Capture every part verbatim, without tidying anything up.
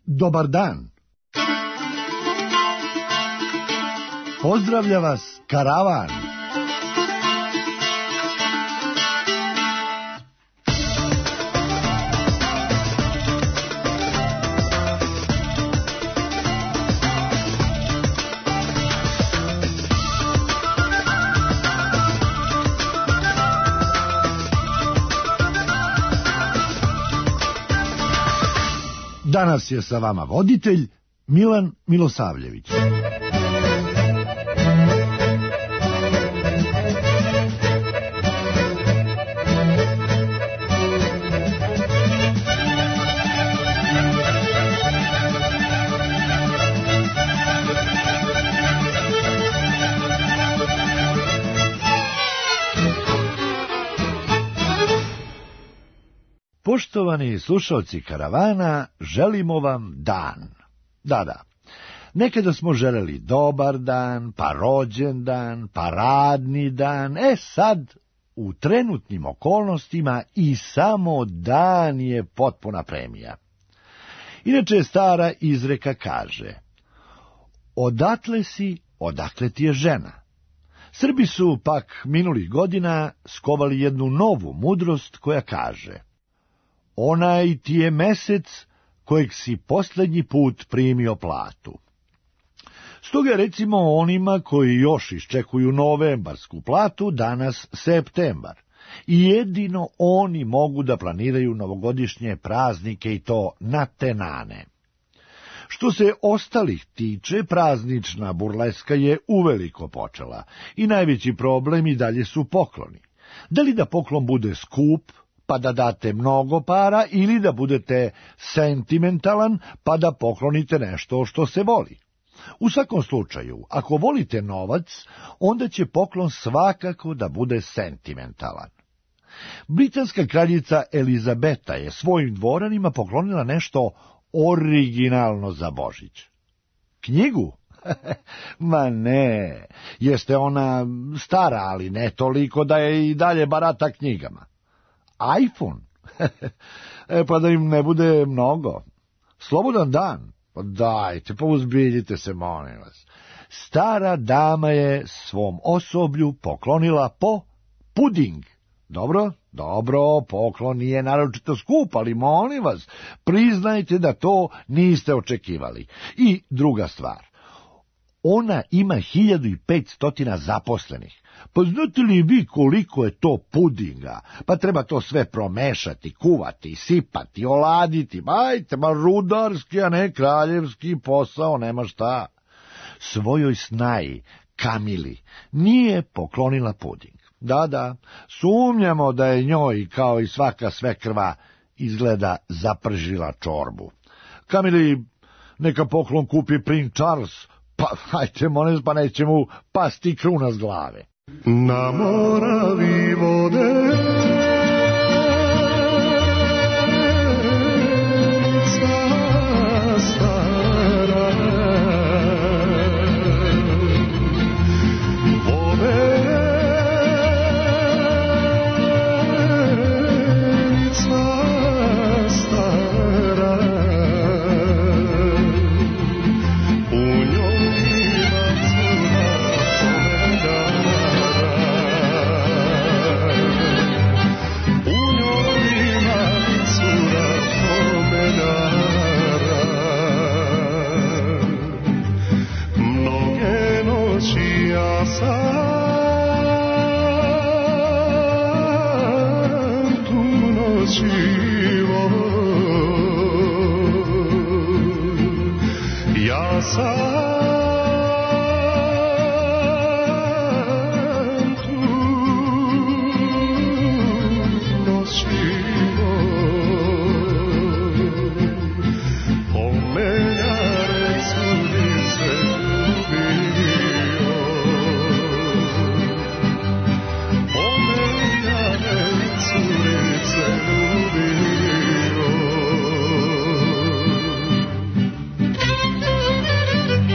Dobar dan. Pozdravlja vas karavan. Danas je sa vama voditelj Milan Milosavljević. Poštovani slušalci karavana, želimo vam dan. Da, da. Nekada smo želeli dobar dan, pa rođendan, pa radni dan. E sad, u trenutnim okolnostima i samo dan je potpuna premija. Inače, stara izreka kaže: odatle si, odakle ti je žena. Srbi su pak minulih godina skovali jednu novu mudrost koja kaže: onaj ti je mesec kojeg si posljednji put primio platu. Stoga recimo onima koji još iščekuju novembarsku platu, danas septembar. I jedino oni mogu da planiraju novogodišnje praznike i to na tenane. Što se ostalih tiče, praznična burleska je uveliko počela i najveći problem i dalje su pokloni. Da li da poklon bude skup, pa da date mnogo para, ili da budete sentimentalan, pa da poklonite nešto što se voli. U svakom slučaju, ako volite novac, onda će poklon svakako da bude sentimentalan. Britanska kraljica Elizabeta je svojim dvoranima poklonila nešto originalno za Božić. Knjigu? Ma ne, jeste ona stara, ali ne toliko da je i dalje barata knjigama. iPhone? E pa da im ne bude mnogo. Slobodan dan? Pa dajte, pa uzbiljite se, molim vas. Stara dama je svom osoblju poklonila po puding. Dobro, dobro, poklon nije naročito skup, ali molim vas, priznajte da to niste očekivali. I druga stvar, ona ima hiljadu i petstotina zaposlenih. Pa znate li vi koliko je to pudinga? Pa treba to sve promešati, kuvati, sipati, oladiti. Ajte, ma rudarski, a ne kraljevski posao, nema šta. Svojoj snaji, Kamili, nije poklonila puding. Da, da, sumnjamo da je njoj, kao i svaka svekrva, izgleda zapržila čorbu. Kamili neka poklon kupi princ Charles, pa hajte, molim, pa neće mu pasti kruna s glave. Na Moravi vode stara, vodenica stara, u njoj ima cura ja sam tu nosivo, pomenjare curice ljubio, pomenjare curice ljubio.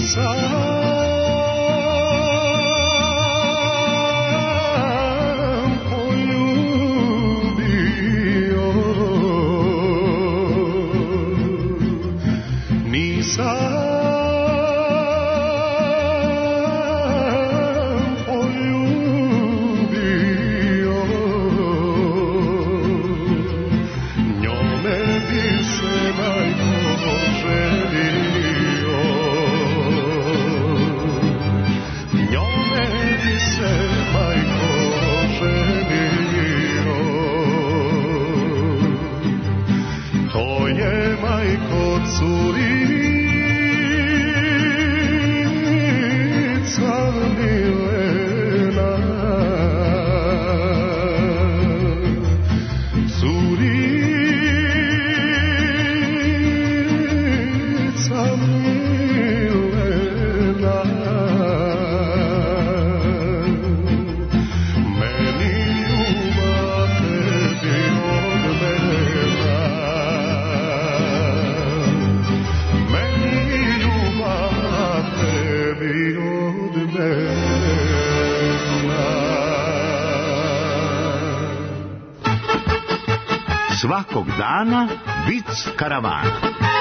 Svakog dana vic karavana.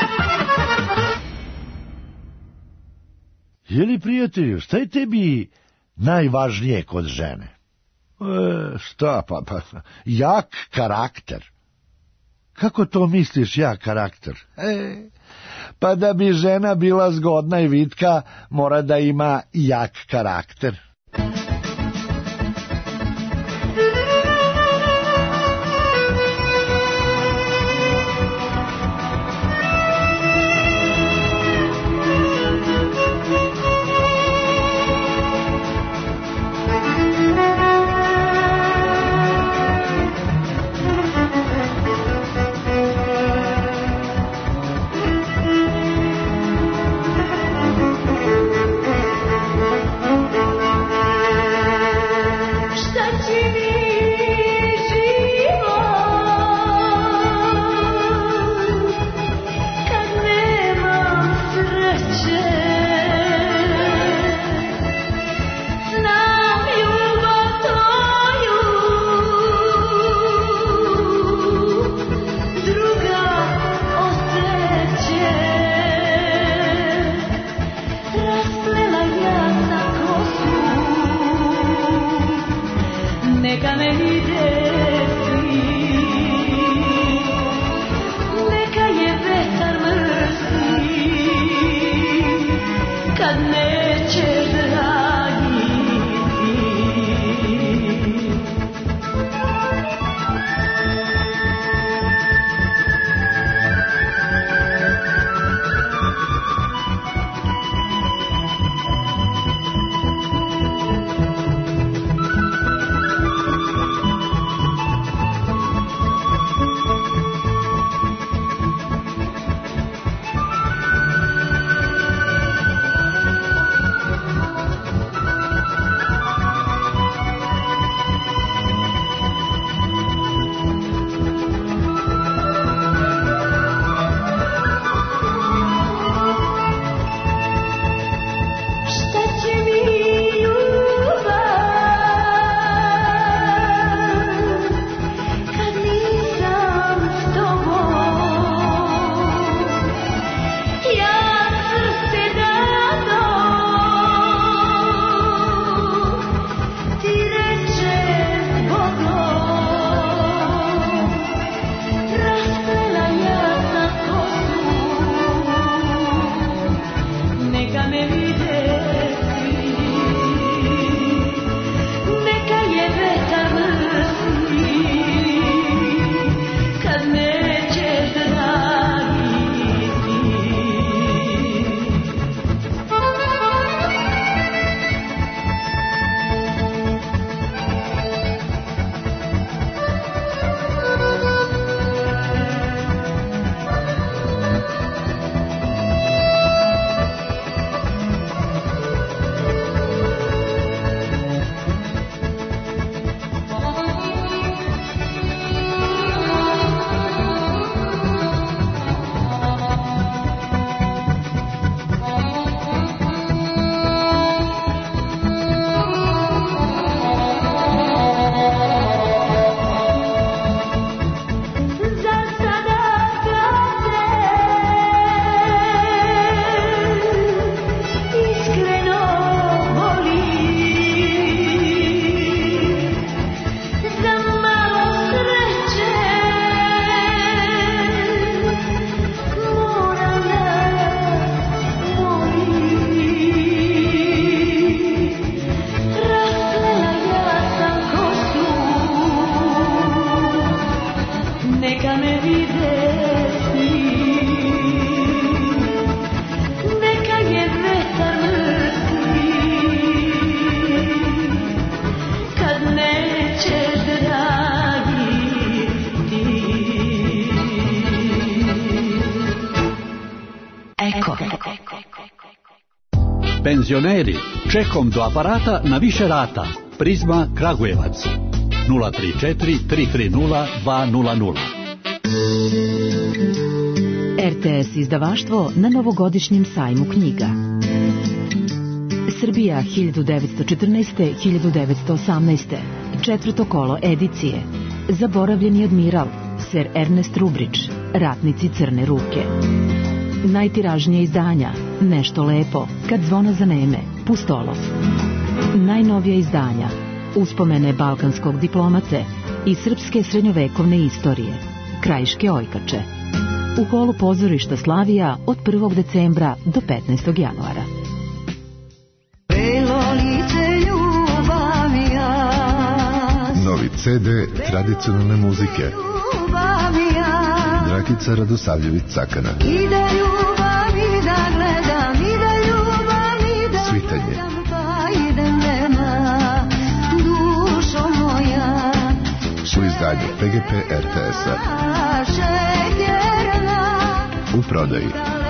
Jeli, prijatelju, šta je tebi najvažnije kod žene? E, šta, pa, pa, jak karakter. Kako to misliš, jak karakter? E, pa da bi žena bila zgodna i vitka, mora da ima jak karakter. Eko. Penzioneri, čekom do aparata na više rata. Prizma Kragujevac. nula tri četiri tri tri nula dva nula nula. R T S izdavaštvo na novogodišnjem sajmu knjiga. Srbija hiljadu devetsto četrnaeste do hiljadu devetsto osamnaeste. Četvrto kolo edicije. Zaboravljeni admiral, Ser Ernest Rubrić, Ratnici crne ruke. Najtiražnije izdanja, Nešto lepo, Kad zvona zaneme, Pustolov. Najnovija izdanja, Uspomene balkanskog diplomate i srpske srednjovekovne istorije, Krajiške ojkače. U holu pozorišta Slavija od prvog decembra do petnaestog januara. Novi C D tradicionalne muzike. Dragica Radosavljević-Cakana. Svitanje. U izdanju P G P R T S-a. U prodaji.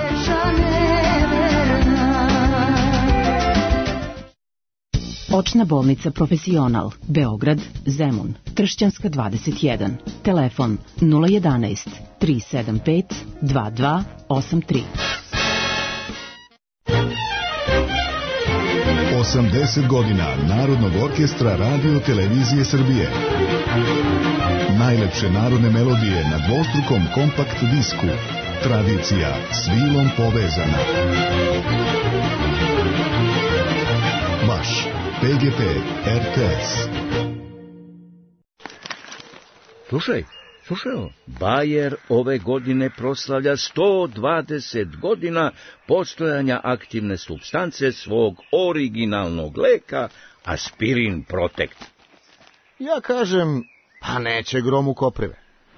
Očna bolnica Profesional, Beograd, Zemun, Tršćanska dvadeset jedan. Telefon nula jedanaest tri sedam pet dva dva osam tri. osamdeset godina Narodnog orkestra Radio Televizije Srbije. Najlepše narodne melodije na dvostrukom kompakt disku. Tradicija s vilom povezana. Vaš P G P R T S. Slušaj, slušaj, Bayer ove godine proslavlja sto dvadeset godina postojanja aktivne supstance svog originalnog leka Aspirin Protect. Ja kažem, pa neće grom u koprive.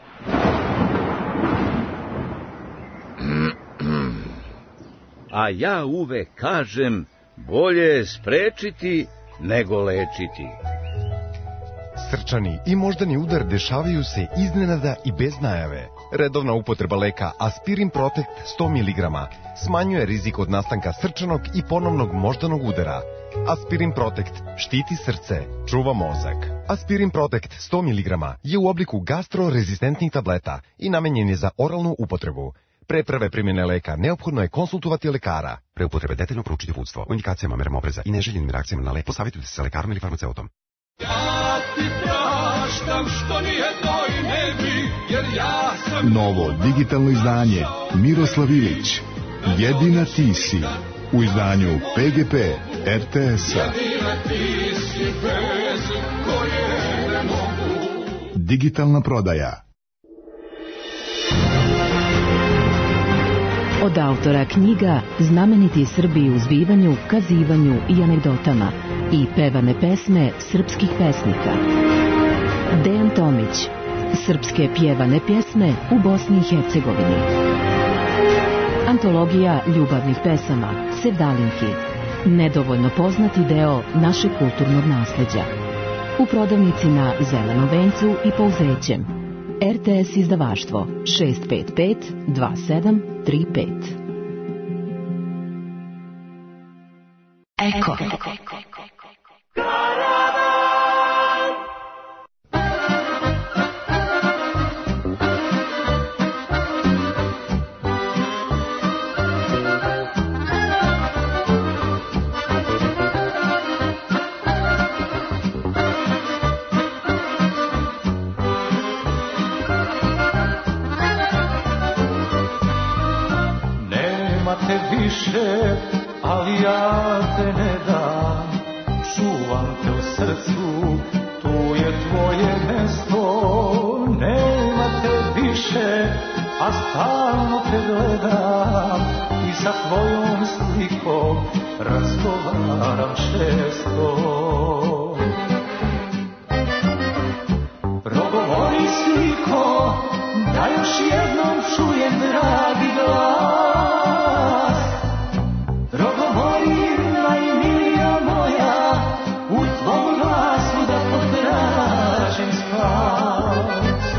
A ja uvek kažem, bolje je sprečiti nego lečiti. Srčani i moždani udar dešavaju se iznenada i bez najave. Redovna upotreba leka Aspirin Protect sto miligrama smanjuje rizik od nastanka srčanog i ponovnog moždanog udara. Aspirin Protect štiti srce, čuva mozak. Aspirin Protect sto miligrama je u obliku gastrorezistentnih tableta i namenjen je za oralnu upotrebu. Pre prve primjene leka neophodno je konsultovati lekara. Pre upotrebe detaljno proučiti uputstvo o indikacijama, merama opreza i neželjenim reakcijama na lek. Posavitujte se sa lekarom ili farmaceutom. Ja ti praštam što nijednoj ne bi, jer ja sam... Novo digitalno izdanje Miroslav Ilić. Jedina ti si. U izdanju P G P R T S-a. Jedina ti si bez koje ne mogu. Digitalna prodaja. Od autora knjiga Znameniti Srbi u zbivanju, kazivanju i anegdotama i pevane pesme srpskih pesnika. Dejan Tomić. Srpske pjevane pjesme u Bosni i Hercegovini. Antologija ljubavnih pesama Sevdalinki. Nedovoljno poznati deo našeg kulturnog nasleđa. U prodavnici na Zelenom vencu i Pouzećem. R T S izdavaštvo šest pet pet dva sedam tri pet. Eko. Više, ali ja te ne dam, čuvam te u srcu, tu je tvoje mesto. Nema te više, a stalno te gledam i sa tvojom slikom razgovaram često. Progovori sliko, da još jednom čujem dragi glas.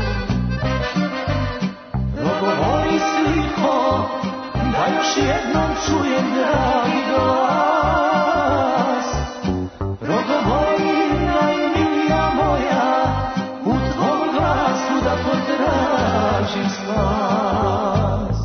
Jednom čujem dragi glas, progovori najmilija moja, u tvom glasu da potražim spas.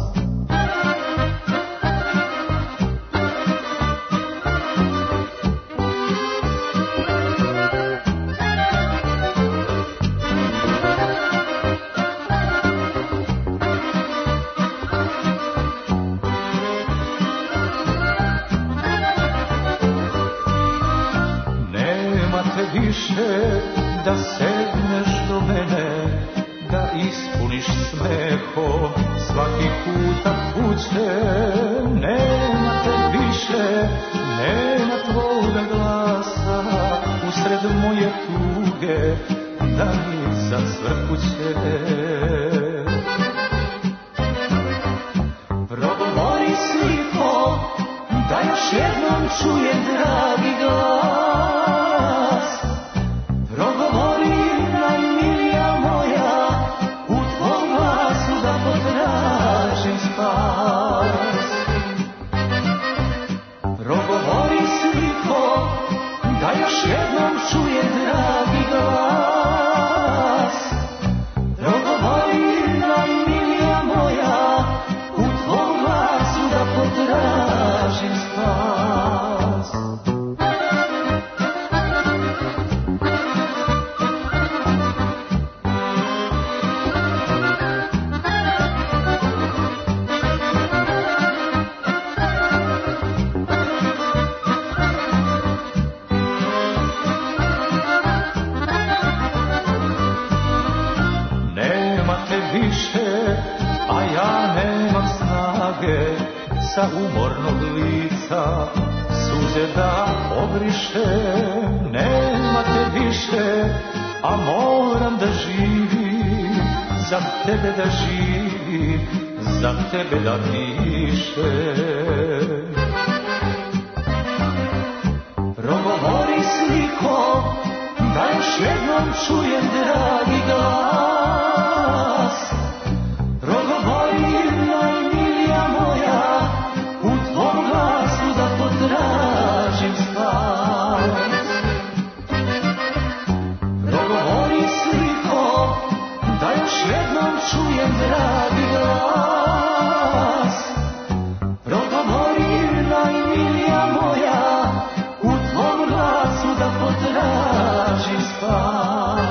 Da sedneš do mene, da ispuniš smehom svaki puta kuće. Nema te više, nema tvoga glasa usred moje tuge, da mi zacvrkuće. Progovori sliko, da još jednom čujem dragi glas, progovori najmilija moja, u tvom glasu da potražim spas. Progovori sliko, da još jednom čujem dragi glas, progovori najmilija moja, u tvom glasu da potražim spas. Sa umornog lica suze da obrišem, nema te više, a moram da živim, za tebe da živim, za tebe da dišem. Progovori sliko, da još jednom čujem dragi glas, progovori najmilija moja, u tvom glasu da potražim spas. Progovori sliko, da još jednom čujem dragi glas, progovori najmilija moja, u tvom glasu da potražim spas.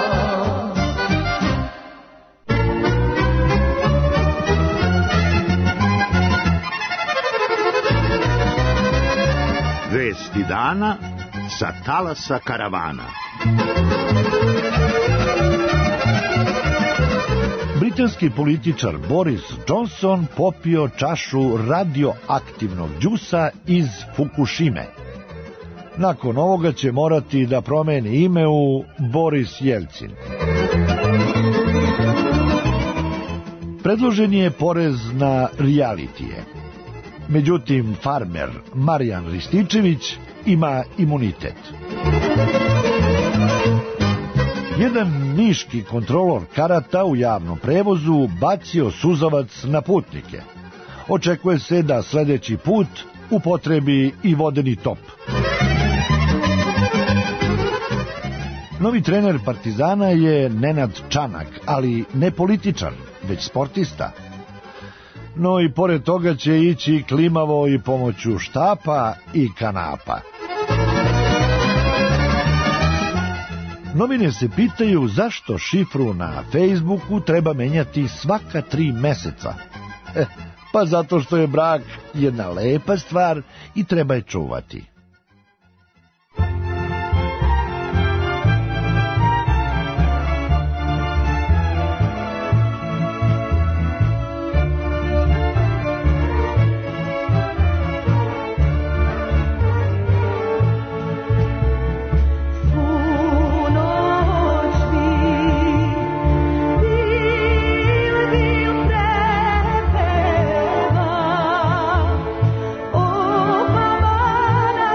Vesti dana sa talasa karavana. Britanski političar Boris Johnson popio čašu radioaktivnog džusa iz Fukushime. Nakon ovoga će morati da promeni ime u Boris Jelcin. Predložen je porez na realitije. Međutim, farmer Marijan Rističević ima imunitet. Jedan niški kontrolor karata u javnom prevozu bacio suzavac na putnike. Očekuje se da sledeći put upotrebi i vodeni top. Novi trener Partizana je Nenad Čanak, ali ne političar, već sportista. No i pored toga će ići klimavo i pomoću štapa i kanapa. Novine se pitaju zašto šifru na Facebooku treba menjati svaka tri meseca. Eh, pa zato što je brak jedna lepa stvar i treba je čuvati. Oh,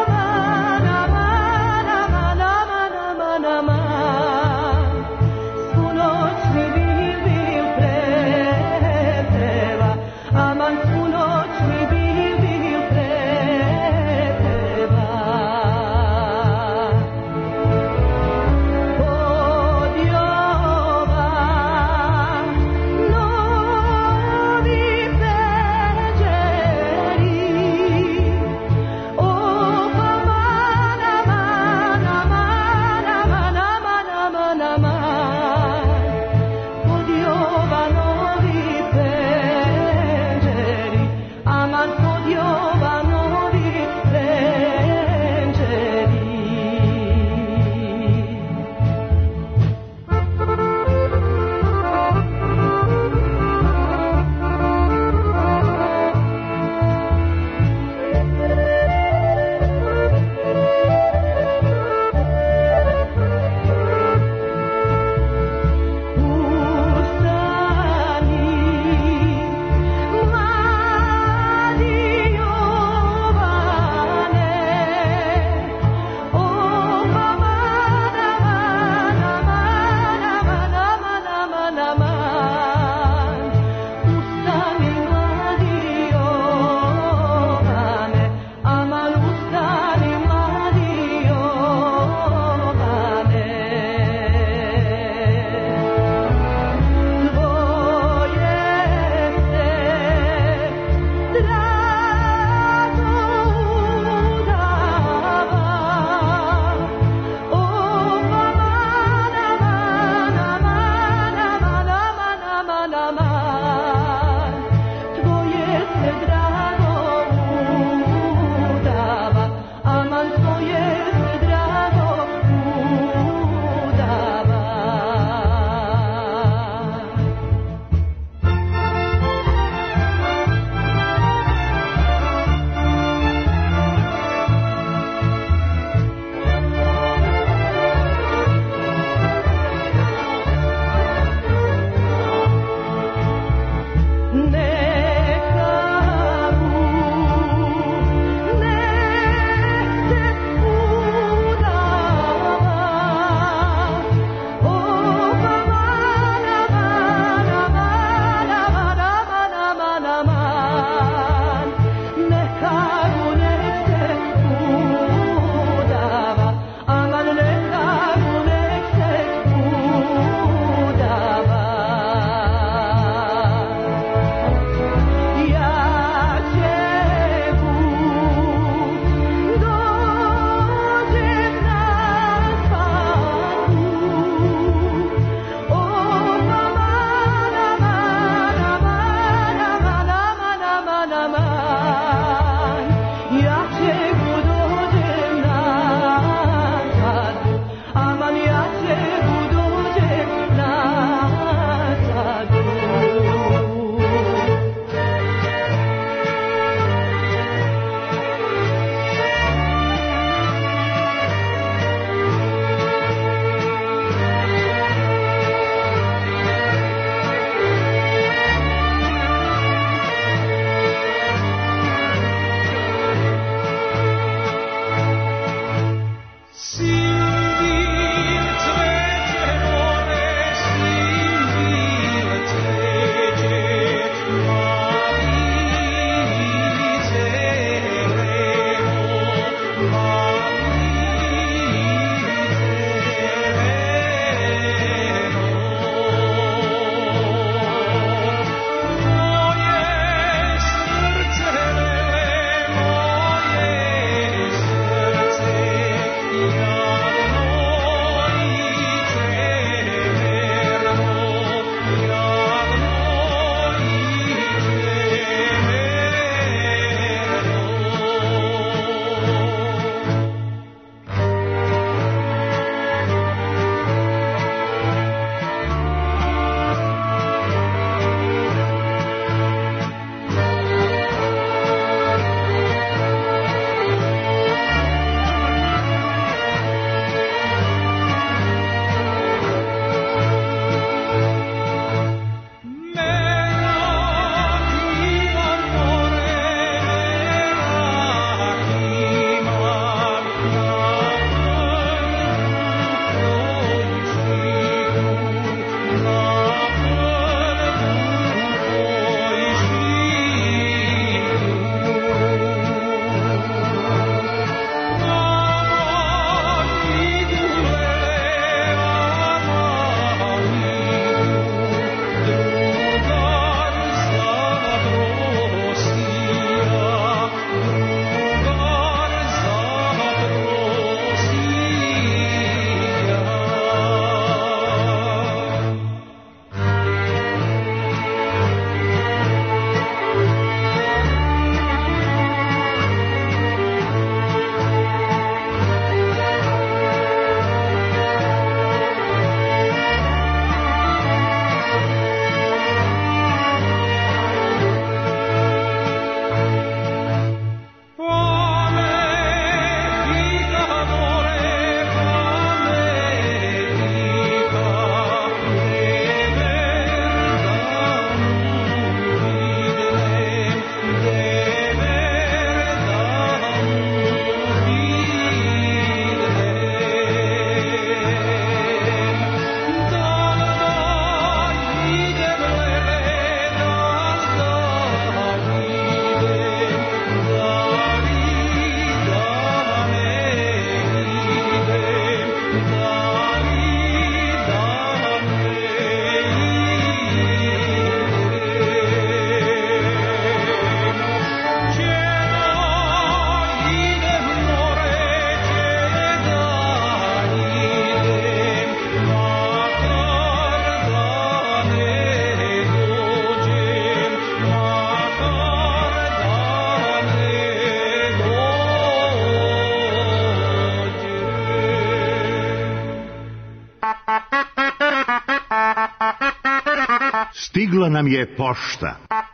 Stigla nam je pošta.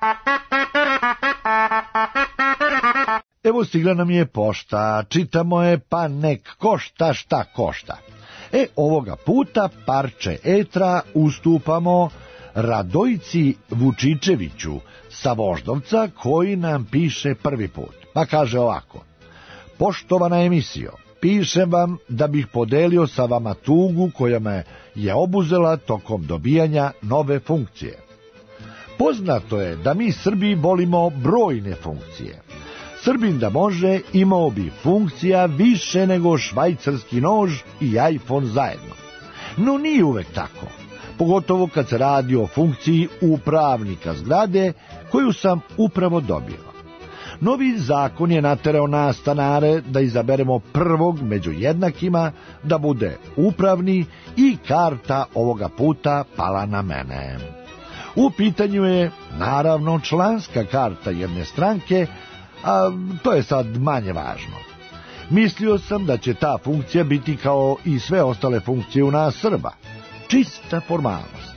Evo stigla nam je pošta, čitamo je pa nek košta šta košta. E, ovoga puta parče etra ustupamo Radojici Vučičeviću sa Voždovca, koji nam piše prvi put. Pa kaže ovako: poštovana emisijo, pišem vam da bih podelio sa vama tugu koja me je obuzela tokom dobijanja nove funkcije. Poznato je da mi Srbi volimo brojne funkcije. Srbin da može, imao bi funkcija više nego švajcarski nož i iPhone zajedno. No nije uvek tako, pogotovo kad se radi o funkciji upravnika zgrade koju sam upravo dobio. Novi zakon je naterao nas stanare da izaberemo prvog među jednakima da bude upravni i karta ovoga puta pala na mene. U pitanju je naravno članska karta jedne stranke, a to je sad manje važno. Mislio sam da će ta funkcija biti kao i sve ostale funkcije u nas Srba. Čista formalnost.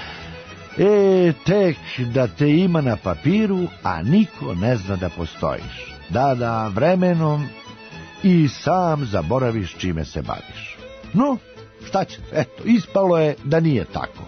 E, tek da te ima na papiru, a niko ne zna da postojiš. Da, da, vremenom i sam zaboraviš čime se baviš. No, šta će, eto, ispalo je da nije tako.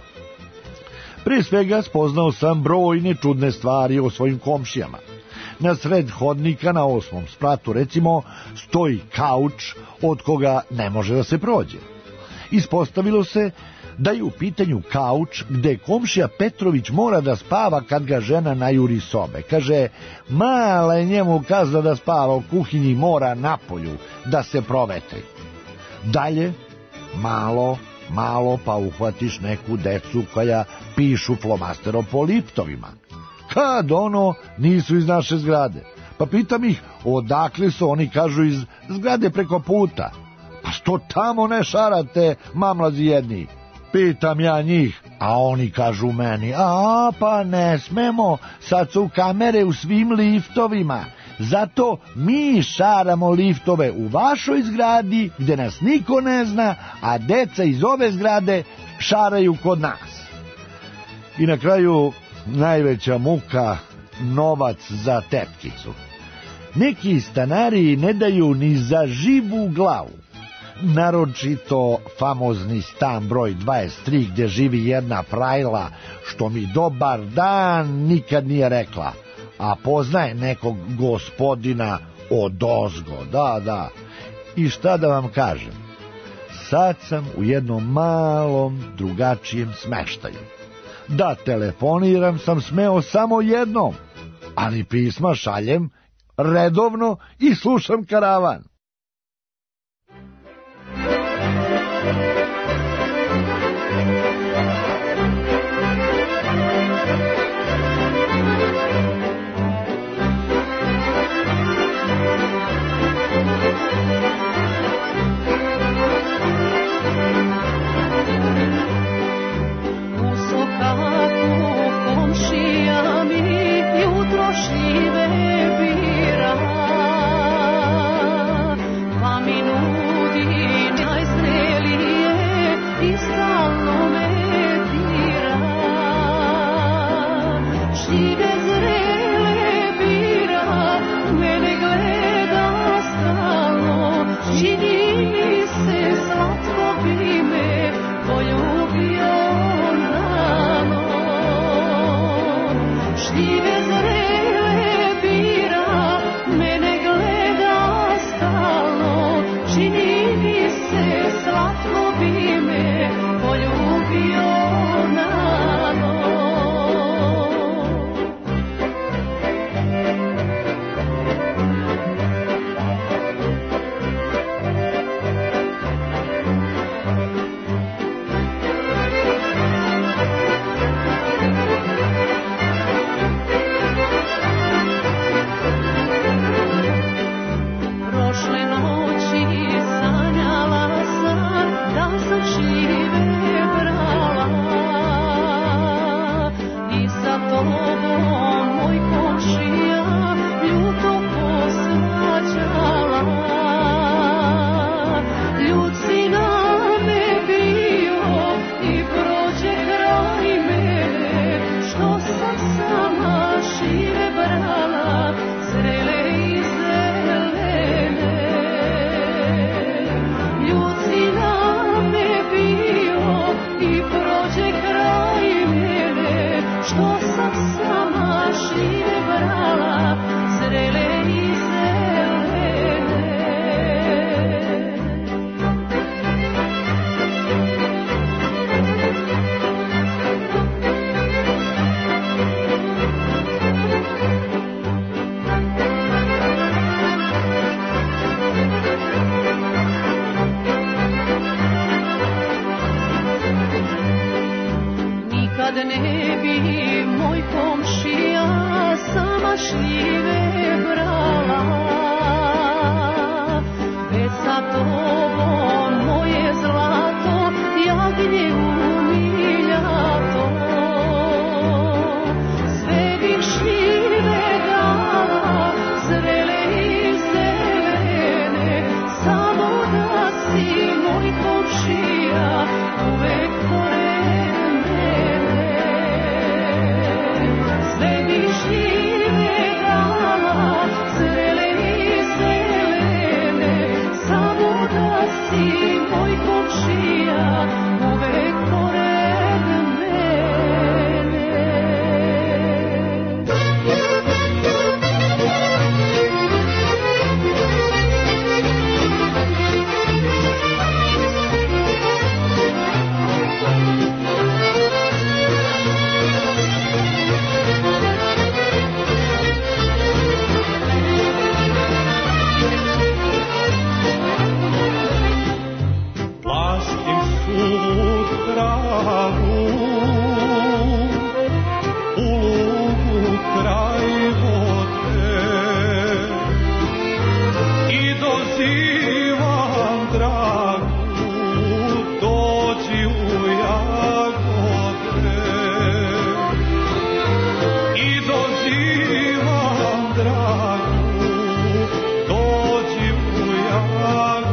Prije svega spoznao sam brojne čudne stvari o svojim komšijama. Na sred hodnika na osmom spratu, recimo, stoji kauč od koga ne može da se prođe. Ispostavilo se da je u pitanju kauč gde komšija Petrović mora da spava kad ga žena najuri sobe. Kaže, mala je njemu kazna da spava u kuhinji, mora napolju da se provetri. Dalje, malo, malo pa uhvatiš neku decu koja pišu flomasterom po liftovima. Kad ono nisu iz naše zgrade. Pa pitam ih, odakle su, oni kažu iz zgrade preko puta. Pa što tamo ne šarate, mamlazi jedni? Pitam ja njih, a oni kažu meni, a pa ne smemo, sad su kamere u svim liftovima, zato mi šaramo liftove u vašoj zgradi gde nas niko ne zna, a deca iz ove zgrade šaraju kod nas. I na kraju najveća muka, novac za tetkicu. Neki stanari ne daju ni za živu glavu. Naročito famozni stan broj dvadeset tri gde živi jedna frajla što mi dobar dan nikad nije rekla, a poznaje nekog gospodina odozgo, da, da. I šta da vam kažem, sad sam u jednom malom drugačijem smeštaju. Da telefoniram sam smeo samo jednom, ali pisma šaljem redovno i slušam Karavan. Šljive bira bi moj komšija sama šljive brala. Već sa tobom moje zlato, jagnje umiljato. Sve bi šljive dala, zrele i zelene, samo da si moj komšija uvek pored mene. Sve bi šljive dala, zrele i zelene, samo da si moj komšija uvek pored mene. Plastim suvu travu u lugu kraj vode i dozivam dragu, dođi u jagode. I dozivam dragu, dođi u jagode.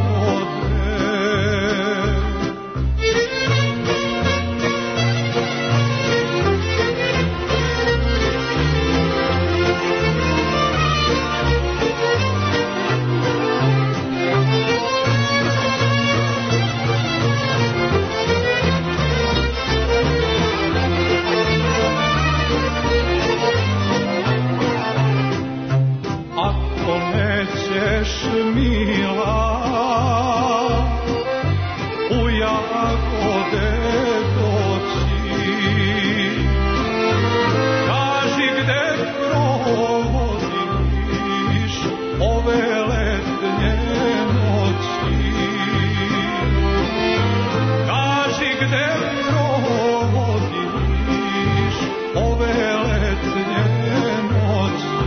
Ako nećeš mila u jagode doći, kaži gde provodiš ove letnje noći. Kaži gde provodiš ove letnje noći.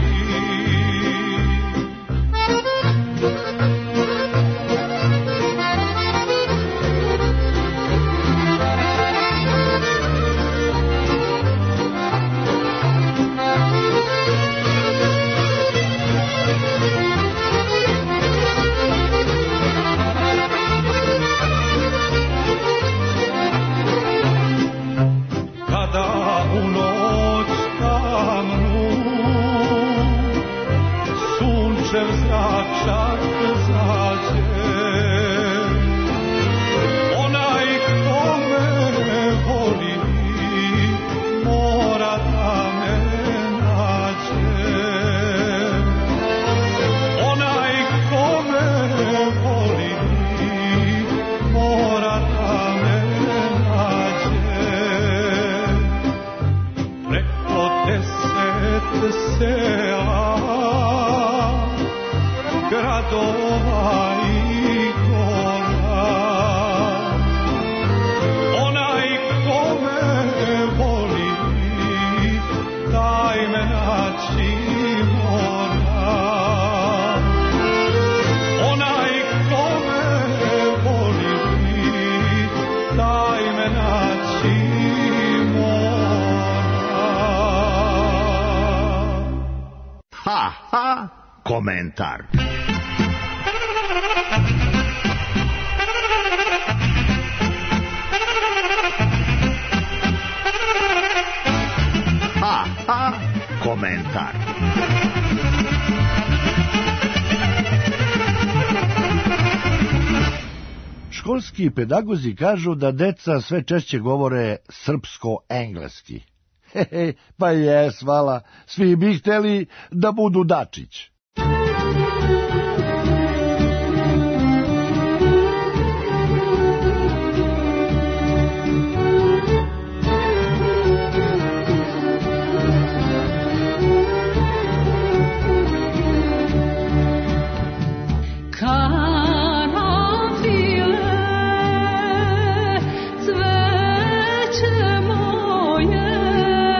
Kada u noć tamnu sunčev zračak zađe, onaj ko me voli mora da me nađe. Onaj ko me voli mora da me nađe. Preko deset sela, gradova i gora, onaj ko me voli, taj me naći mora. Onaj ko me voli, taj me naći mora. Ha, ha, komentar. Ha, ha, komentar. Školski pedagozi kažu da deca sve češće govore srpsko-engleski. Hehe, pa jes, vala, svi bi hteli da budu Dačić. Cveće moje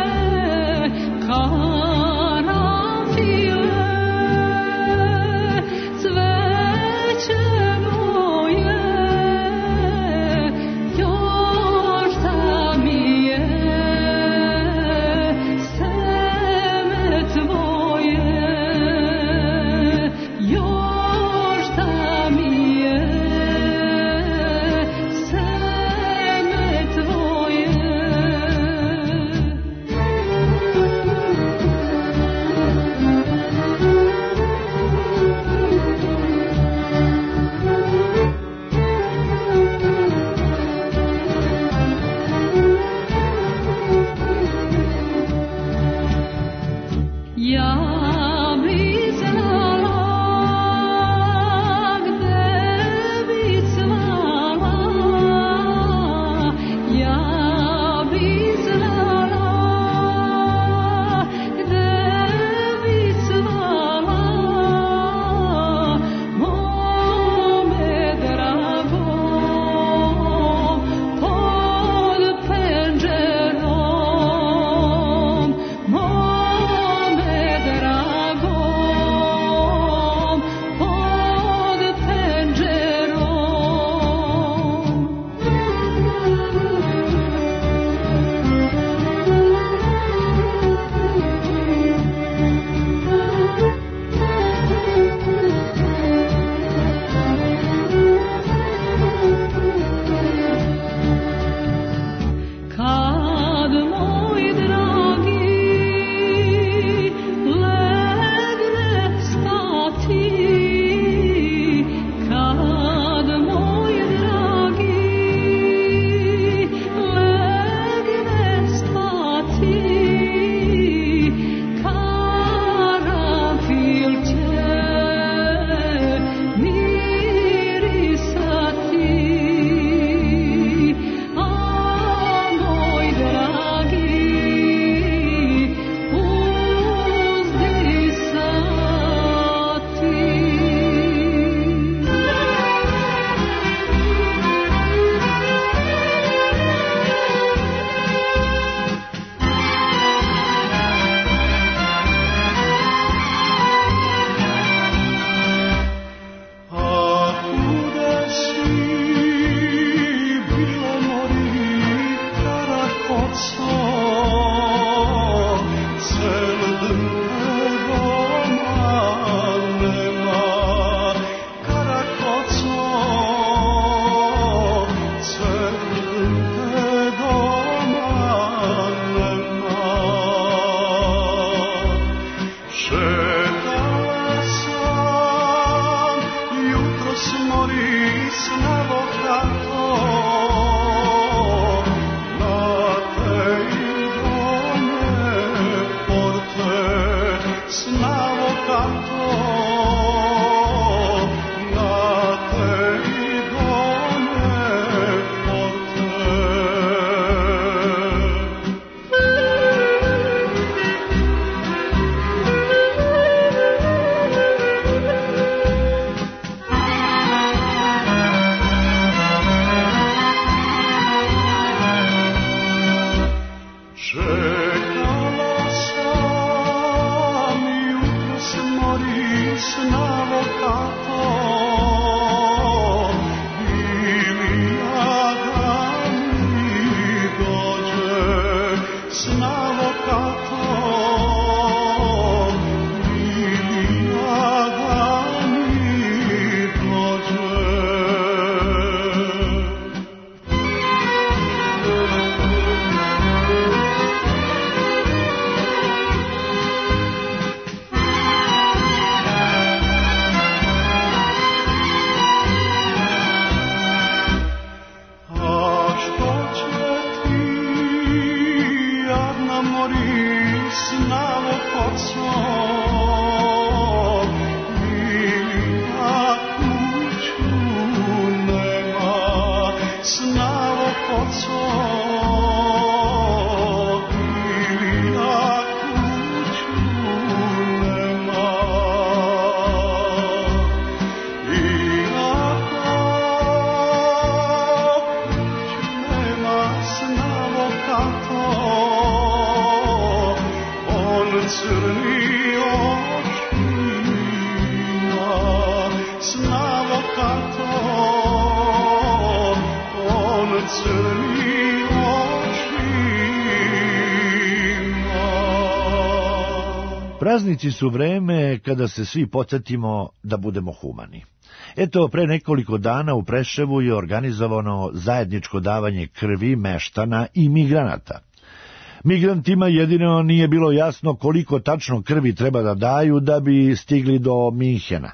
Praznici su vreme kada se svi podsjetimo da budemo humani. Eto, pre nekoliko dana u Preševu je organizovano zajedničko davanje krvi meštana i migranata. Migrantima jedino nije bilo jasno koliko tačno krvi treba da daju da bi stigli do Minhena.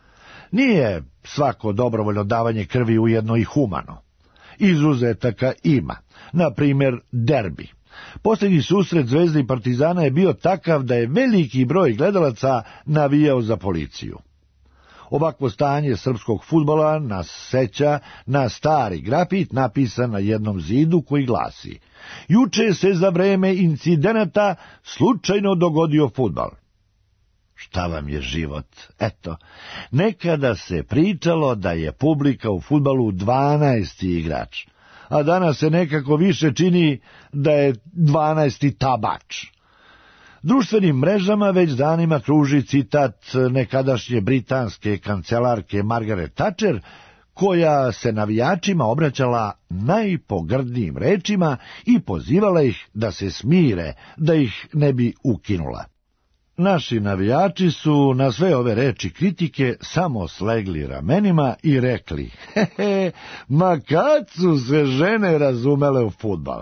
Nije svako dobrovoljno davanje krvi ujedno i humano. Izuzetaka ima, na primjer derbi. Posljednji susret Zvezde i Partizana je bio takav da je veliki broj gledalaca navijao za policiju. Ovakvo stanje srpskog fudbala nas seća na stari grafit napisan na jednom zidu koji glasi: juče se za vreme incidenata slučajno dogodio fudbal. Šta vam je život? Eto, nekada se pričalo da je publika u fudbalu dvanaesti igrač, a danas se nekako više čini da je dvanaesti tabač. Društvenim mrežama već danima kruži citat nekadašnje britanske kancelarke Margaret Thatcher, koja se navijačima obraćala najpogrdnijim rečima i pozivala ih da se smire, da ih ne bi ukinula. Naši navijači su na sve ove reči kritike samo slegli ramenima i rekli: hehe, ma kad su se žene razumele u fudbal.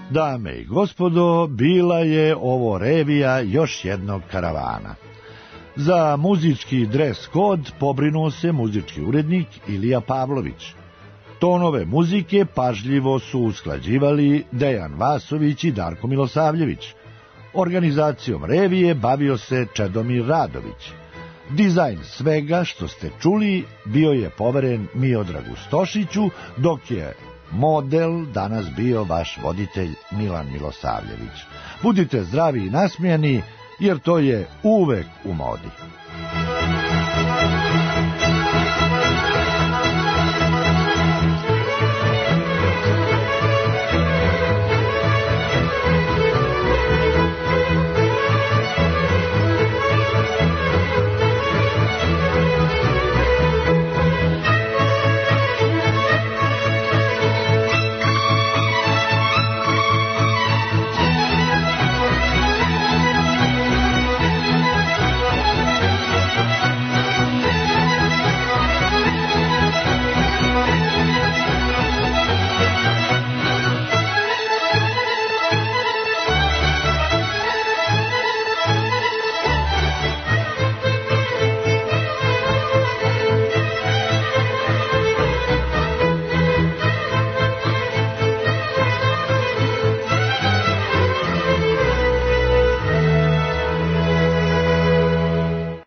Dame i gospodo, bila je ovo revija još jednog karavana. Za muzički dres kod pobrinuo se muzički urednik Ilija Pavlović. Tonove muzike pažljivo su usklađivali Dejan Vasović i Darko Milosavljević. Organizacijom revije bavio se Čedomir Radović. Dizajn svega što ste čuli bio je poveren Miodragu Stošiću, dok je model danas bio vaš voditelj Milan Milosavljević. Budite zdravi i nasmijani, jer to je uvek u modi.